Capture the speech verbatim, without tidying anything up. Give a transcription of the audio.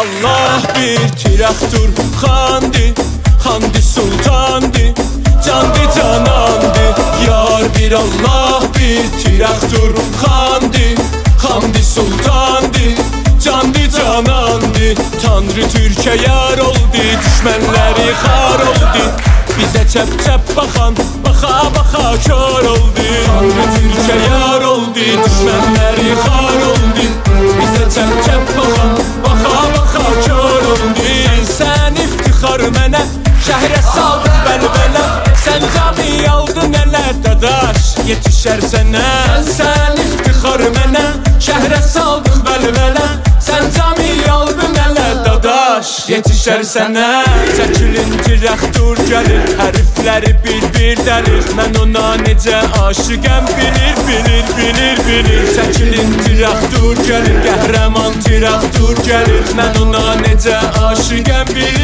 Allah bir traktor xandi, xandi sultandi, candı canandı. Yar bir Allah bir traktor xandi, xandi sultandi, candı canandı. Tanrı Türkiye yar oldu, düşmanları xar oldu. Bize çep çep bakan, baka baka kör oldu. Tanrı Türkiye yar oldu, düşmanları xar oldu. Bize çep çep bakan, baka baka kör oldu. Sen iftixar mənə, şəhərə saldın bəlbələ. Sen cami aldın elə dadaş, yetişər sənə. Sen iftixar mənə, şəhərə saldın bəlbələ. Sen cami aldın elə dadaş, yetişər sənə. Çəkilin traktor gəlir, hərfləri bir-bir dəlir. Mən ona necə aşıqəm bilir, bilir, bilir, bilir. Çəkilin traktor gəlir, qəhrəman traktor gəlir. Mən ona necə aşıqəm bilir.